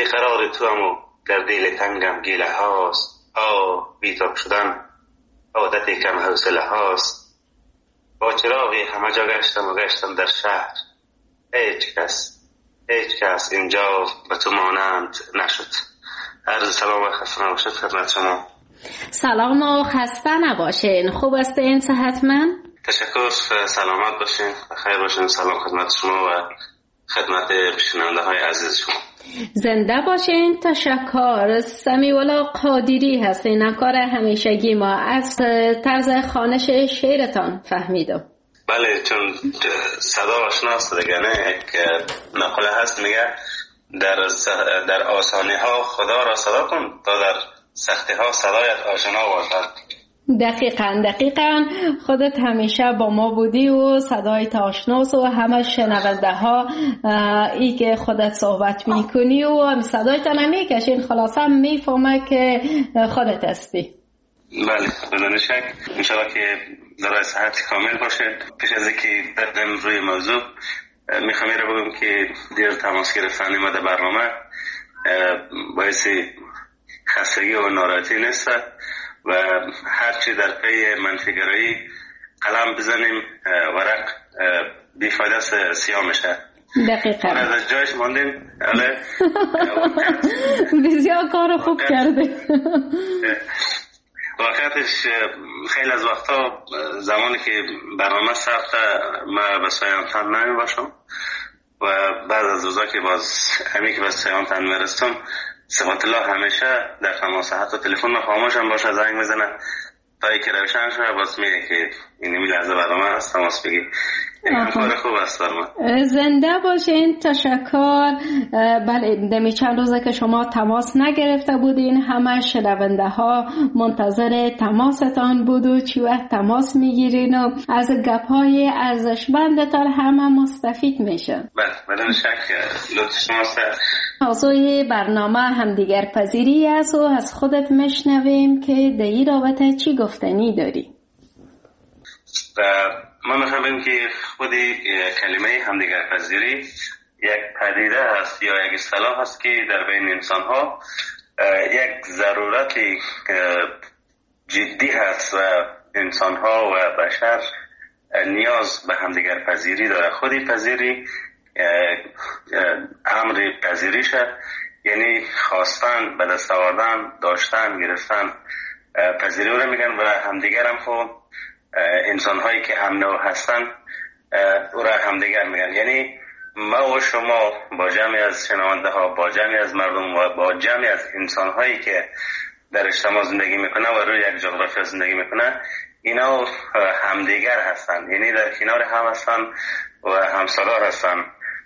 تو هم و در دل تنگم گیله هاست. آه بیتاب شدن عادت کم حوصله هاست. با چراغی همه جا گشتم و گشتم در شهر، هیچ کس هیچ کس اینجا به تو مانند نشد. عرض سلام و خسته نباشید خدمت شما. سلام و خسته نباشین. خوب هستین؟ صحتمند؟ تشکر، سلامت باشین، خیر باشین. سلام خدمت شما و خدمت شنونده های عزیز شما. زنده باشین. تشکر. سمیولا قادری هستین، همکار همیشگی ما. از طرز خوانش شعرتان فهمیدم. بله، چون صدا آشناست دیگه، نه؟ یک نقله هست میگه در در آسانی ها خدا را صدا کن تا در سختی ها صدایت آشنا باشد. دقیقاً دقیقاً خودت همیشه با ما بودی و صدایت آشناست و همه شنونده ها ای که خودت صحبت میکنی و هم صدایت نمیکشین، خلاصا میفهمه که خودت هستی. بله بدون شک. انشاءالله که در صحت کامل باشه. پیش از اینکه بردم روی موضوع میخوام رو بگم که دیر تماس گرفتن ما در برنامه باعث خستگی و ناراحتی نیست و هرچی در پی منفیگرایی قلم بزنیم ورق بیفایده سیاه میشه. دقیقا از جایش ماندیم. بسیار کار خوب کرده. واقعیتش خیلی از وقتا زمانی که برنامه ثبت ما به سایانتن نمی باشم و بعد از روزا که باز همی که به سایانتن میرستم سبحان الله همیشه در تماس، حتی تلفن ما خاموش هم باشه زنگ میزنه تا ای که روشن شده باز میگه که این می لحظه برنامه هست تماس بگی. این همکار خوب است بر ما. زنده باشین. تشکر. بله دمی چند روزه که شما تماس نگرفته بودین، همه شنونده ها منتظر تماستان بود و چی وقت تماس میگیرین و از گپ های ارزشمندتان همه مستفید میشن. بله بدون شک لطف شماست. موضوع برنامه همدیگر پذیری است و از خودت مشنویم که در این رابطه چی گفتنی داری؟ ما میخوام بگم که خودی کلمه همدیگر پذیری یک پدیده هست یا یک اصطلاح هست که در بین انسان ها یک ضرورت جدی هست و انسان ها و بشر نیاز به همدیگر پذیری داره. خودی پذیری امر پذیریشه، یعنی خواستن، به دست آوردن، داشتن، گرفتن. پذیری رو میگن و همدیگر هم خب انسان هایی که هم نوع هستن او را همدیگر میگن. یعنی ما و شما با جمعی از شنونده ها، با جمعی از مردم و با جمعی از انسان هایی که در اجتماع زندگی میکنه و روی یک جغرافیا زندگی میکنه، اینا همدیگر هستن، یعنی در کنار هم هستن و همسالار هستن.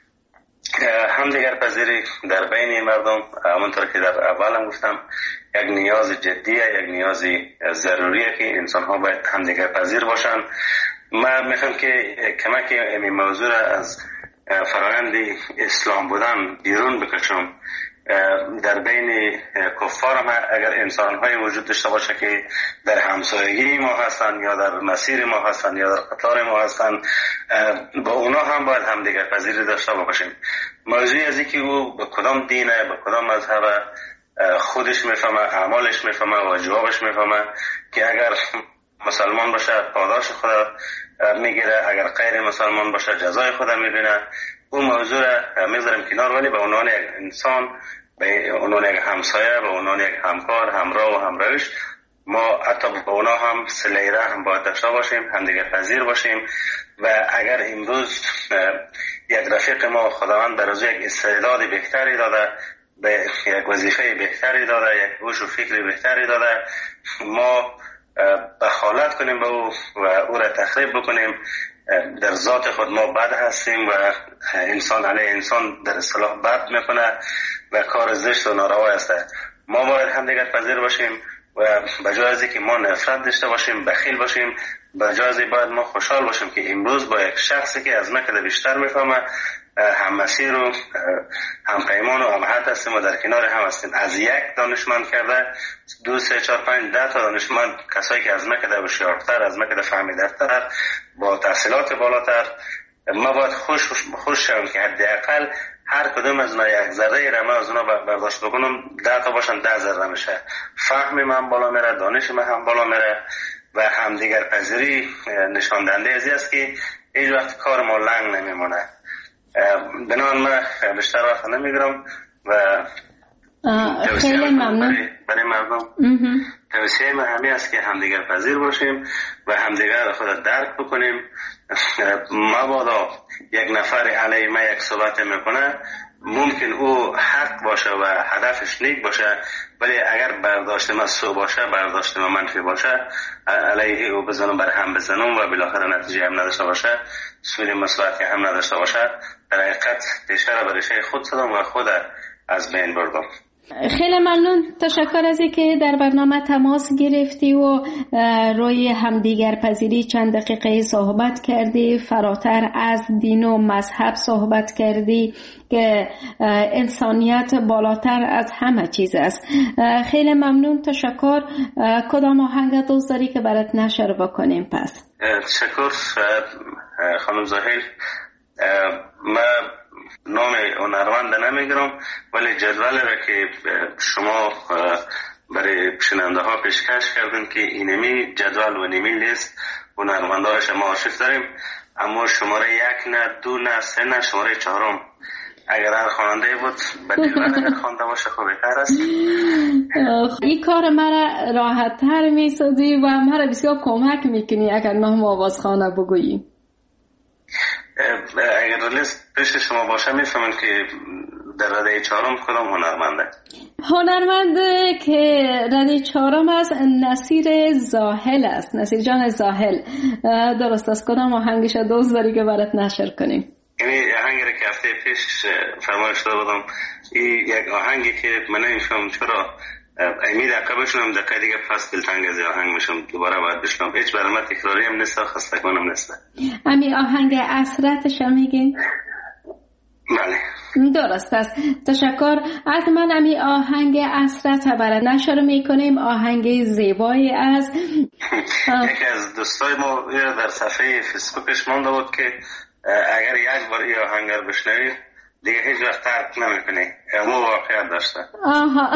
همدیگر پذیری در بین مردم همونطور که در اول هم گفتم یک نیاز جدیه، یک نیاز ضروریه که انسان ها باید همدیگر پذیر باشن. من میخوام که کمک این موضوع را از فرآیند اسلام بودن بیرون بکشم. در بین کفار هم اگر انسان های وجود داشته باشه که در همسایگی ما هستن یا در مسیر ما هستن یا در قطار ما هستن، با اونا هم باید همدیگر پذیری داشته باشیم. موضوعی از اینکه او به کدام دینه، به کدام مذهب خودش میفهمه، اعمالش میفهمه و جوابش میفهمه که اگر مسلمان باشه پاداش خدا میگیره، اگر غیر مسلمان باشه جزای خدا میبینه. اون موضوع را میذاریم کنار، ولی به عنوان یک انسان، به عنوان یک همسایه، به عنوان یک همکار، همراه و همروش، ما حتی به اونا هم صله رحم باید داشته باشیم، همدیگر پذیر باشیم. و اگر امروز یک رفیق ما خداوند بر از یک استعداد بهتری داده، به یک وظیفه بهتری داده، یک هوش و فکر بهتری داده، ما بخالت کنیم به او و او را تخریب بکنیم. در ذات خود ما بد هستیم و انسان علیه انسان در اصطلاح بد میکنه و کار زشت و ناروا است. ما باید همدیگر پذیر باشیم و به جای از اینکه ما نفرت داشته باشیم، بخیل باشیم، به جای از این باید ما خوشحال باشیم که امروز با یک شخصی که از ما کده بیشتر میفهمه هم مسیر و هم پیمان و هم حد هستیم و در کنار هم هستیم. از یک دانشمند کرده دو سه چهار پنج ده تا دانشمند، کسایی که از ما کده بشیارتر، از ما کده فهمیدتر، با تحصیلات بالاتر، ما باید خوش خوش شویم که حداقل هر کدوم از اونا یک ذره را من از اونا برداشت بکنم ده تا باشن ده ذره میشه. فهم من بالا میره، دانش من هم بالا میره و همدیگر پذیری نشان دهنده ازی است که هیچ وقت کار ما لنگ نمیمونه. بنابراین من بیشتر وقت نمیگیرم و خیلی ممنون. برای مردم توصیه من همین است که همدیگر پذیر باشیم و همدیگر خود درک بکنیم. مبادا یک نفر علیه ما یک صحبت میکنه، ممکن او حق باشه و هدفش نیک باشه، ولی اگر برداشت ما سو باشه، برداشت ما منفی باشه، علیه او بزنم بر هم بزنم و بالاخره نتیجه هم نداشته باشه، سوی مصلحتی هم نداشته باشه، در حقیقت بیشتر به ریشه خود شدم و خود از بین بردم. خیلی ممنون، تشکر از اینکه در برنامه تماس گرفتی و روی همدیگر پذیری چند دقیقه صحبت کردی، فراتر از دین و مذهب صحبت کردی که انسانیت بالاتر از همه چیز است. خیلی ممنون، تشکر. کدام آهنگ دوست داری که برات نشر بکنیم؟ پس تشکر خانم زاهل. من نام هنرمند نمیگرم، ولی جدول را که شما برای شنونده ها پیشکش کردن که اینمی جدول و نیمی لیست هنرمنده های شما آرشیف داریم، اما شماره یک نه، دو نه، سه نه، شماره چهارم اگر هر خواننده بود به دلوان اگر خوانده باشه خوب بهتر است. این کار مرا راحت تر میسازی و مرا بسیار کمک میکنی اگر نام آوازخانه بگویی. اگر لیست پیش شما باشه میفهمن که در رده چهارم کدام هنرمنده؟ هنرمنده که رده چهارم است نصیر زاهل است، نصیر جان زاهل. درست است. کدام آهنگش دوست داری که برات نشر کنیم؟ این آهنگی که هفته پیش فرمایش داده بودم، این یک آهنگی که من نمیفهم چرا امید عقب شدم دقیقه دیگه پس دلتنگ از آهنگ میشم، دوباره باید بشنم. هیچ برای من تکراری هم نیست، خسته کنم نیست. امی آهنگ اسرتش هم میگین؟ بله درست است. تشکر از من. امی آهنگ اسرت برای نشر میکنیم، آهنگ زیبایی از یکی از دوستای ما در صفحه فیسبوکش مانده بود که اگر یک بار این آهنگ رو بشنوی دیگه هیچ وقت ترک نمیکنی. اما واقعیت داشته. آها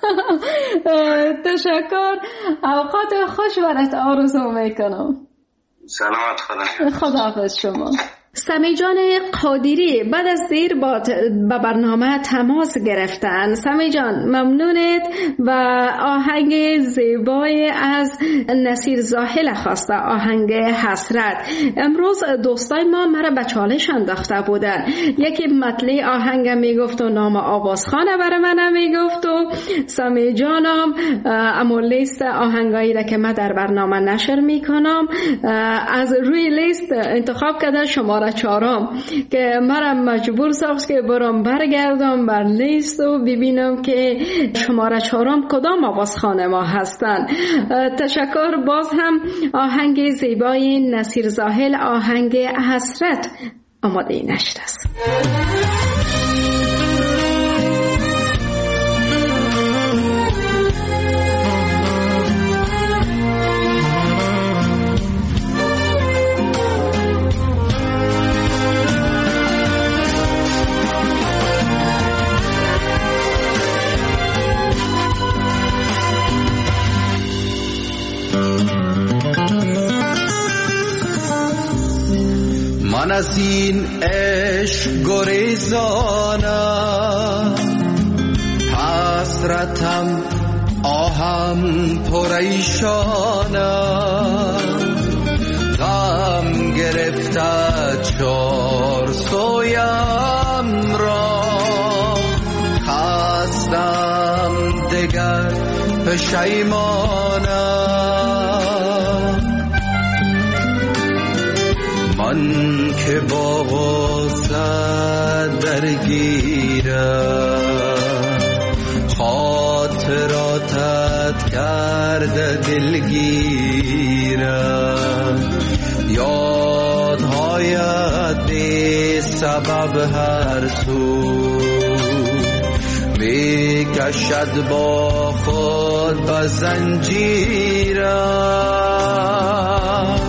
تشکر. اوقات خوش برات آرزو میکنم. سلامت. خدا خداحافظ شما. سمی جان قادری بعد از دیر با به برنامه تماس گرفتن. سمی جان ممنونت و آهنگ زیبای از نصیر زاهل خواسته، آهنگ حسرت. امروز دوستای ما مرا به چالش انداخته بودن، یکی مطلع آهنگ میگفت و نام آوازخانه برای من میگفت و سمی جانم اما لیست آهنگایی را که من در برنامه نشر میکنم از روی لیست انتخاب کرده شماره چهارم که مرا مجبور ساخت که برام برگردم بر لیست و ببینم که شماره چهارم کدام آوازخانه ما هستن. تشکر. باز هم آهنگ زیبای نصیر زاهل، آهنگ حسرت آماده نشر است. من از این عشق گریزانم، حسرتم آهم پریشانم، غم گرفته چار سویم را، خستم دگر پشیمانم. من که با غصه درگیرم، خاطراتت کرده دلگیرم، یادهایت بی سبب هر سو میکشد با خود به زنجیرم.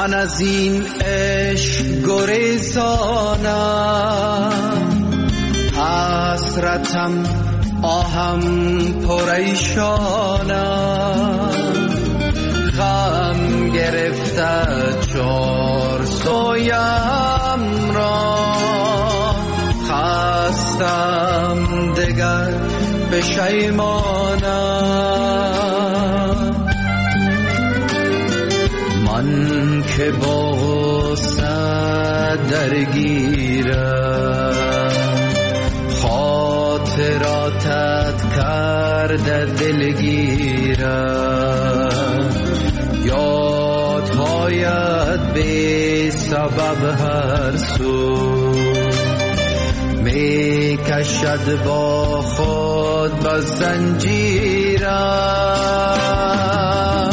من از این عشق گریزانم، حسرتم آهم پریشانم، غم گرفته چار سویم را، خستم دگر پشیمانم. من که با درگیرم، خاطراتت کرده دلگیرم، یادهایت بی سبب هر سو می کشد با خود با زنجیرم.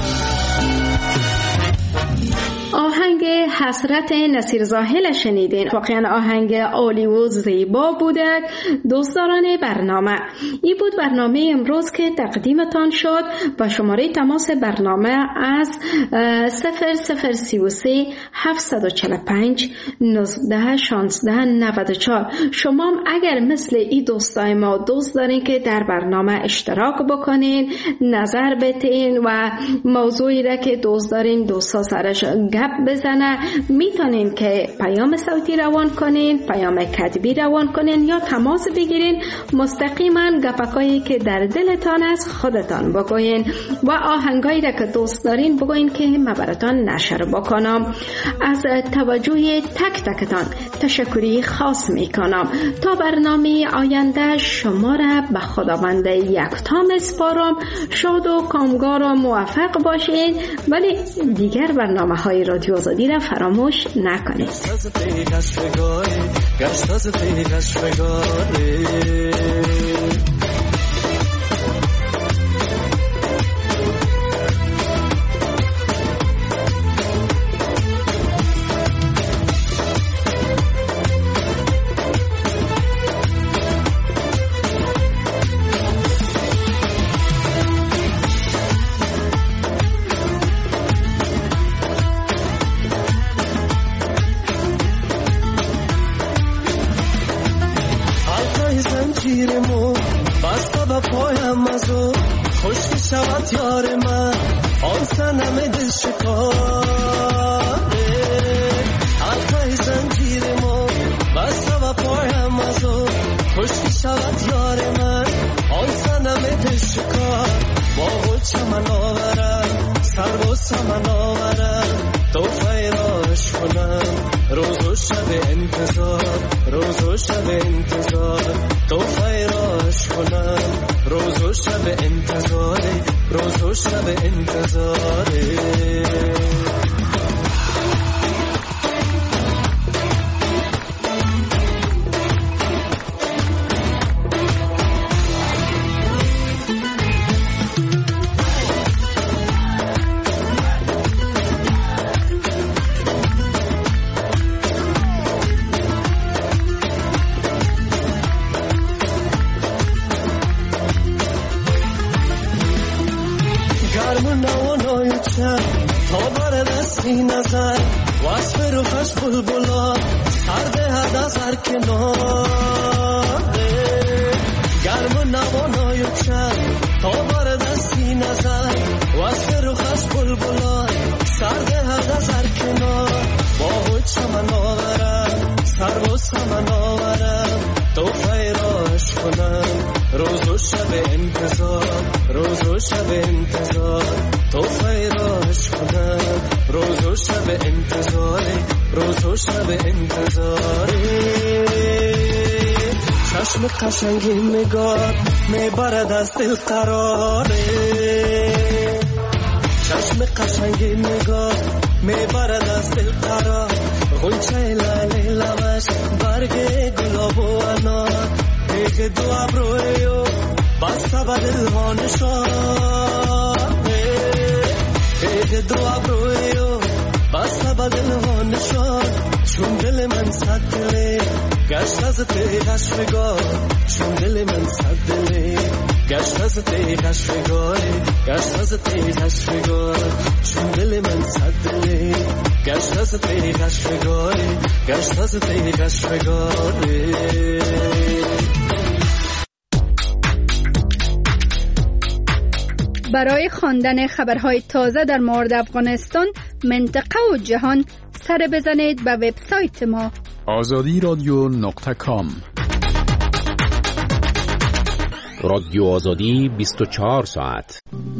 حسرت نصیر زاهل شنیدین. واقعا آهنگ عالی و زیبا بوده. دوستداران برنامه، این بود برنامه امروز که تقدیمتان شد. با شماره تماس برنامه از صفر صفر سی و سه هفتصد و چهل و پنج نوزده شانزده نود و چهار. شما اگر مثل این دوستای ما دوست دارین که در برنامه اشتراک بکنین، نظر بتین و موضوعی را که دوست دارین دوستا سرش گپ بزنه، میتونین که پیام صوتی روان کنین، پیام کتبی روان کنین یا تماس بگیرین، مستقیما گپکایی که در دلتان است خودتان بگوین و آهنگایی را که دوست دارین بگوین که ما براتان نشر بکنم. از توجه تک تکتان تشکری خاص میکنم. تا برنامه آینده شما را به خداوند یکتا میسپارم. شاد و کامگار و موفق باشین، ولی دیگر برنامه های رادیو آزادی را فراموش نکنید. شود یار من آن سنم دل شکاره، حلقه زنجیر ما بسته و پایم از او خشکی شود یار من آن سنم دل شکار. با گل چمن آورم سر و سمن آورم تو فیراش کنم روز و شب انتظار، روز و شب انتظار تو فیراش کنم روز و شب انتظاره، روز و شب انتظاره. تا بر دستی نظر وصف رو خوش بلبلا سرده هد از هر کناره، گرم و نوانای چند تا بر دستی نظر وصف رو خوش بلبلا سرده هد از هر کنار. با چمن آورم سر و سمن آورم تو فیراش کنم روز و شب انتظار، روز و شب انتظار تو فیراش کنم روز و شب انتظاره، روز و شب انتظاره. چشم قشنگی نگاه میبرد از دل قراره، چشم قشنگی نگاه میبرد از دل قرار. غنچه لاله لبش برگ گلاب و انار دیگه دو ابرویو بسته به دل ها نشانه، دیگه دو ابرویو بسته به دل ها نشان. چون دل من صد دله گشت از تیغش بگار، چون دل من صد دله گشت از تیغش بگاره، گشت از تیغش بگار. چون دل من صد دله گشت از پیغش فگاره گشت از پیغش فگاره. برای خواندن خبرهای تازه در مورد افغانستان، منطقه و جهان سر بزنید به وبسایت ما آزادی رادیو نقطه کام. رادیو آزادی بیست و چهار ساعت.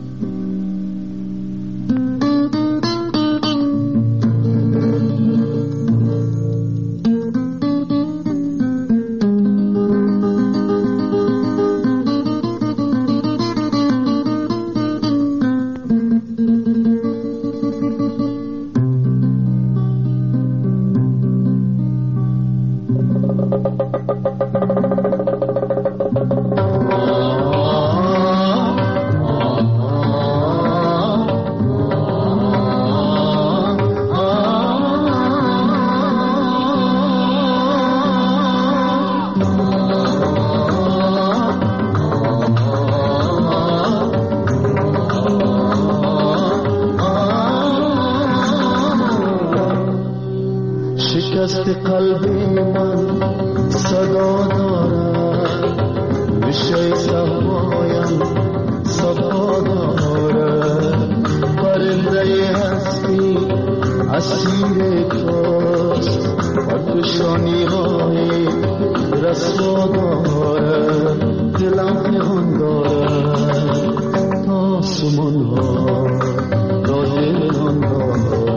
شکست قلب من صدا دارد، بشه صفایم صفا دارد. پرنده هستی اسیر توست، پرکشانی های رسوا دارد. دلم پنهان دارد تا سمان ها را دلان دارد.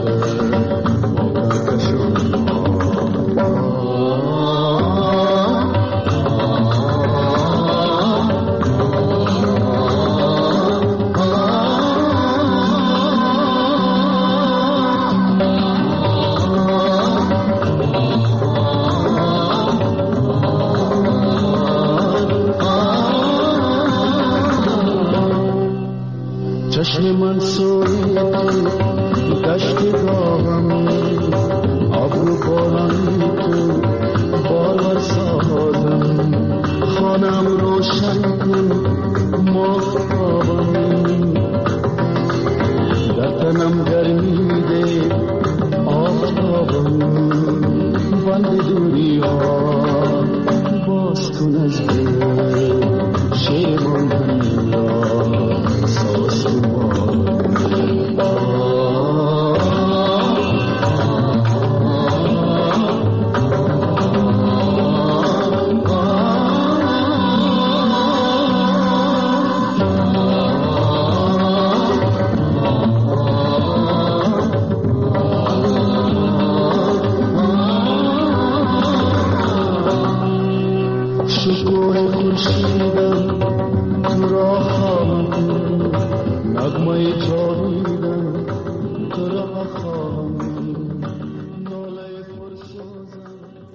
چشم من سوی دشت گاهم، ابرو بارانی تو بالا سازم. خانم روشن کن ماهتابم، در تنم گرمی ده آفتابم. بند دوری ها باز کن از دل شیرمان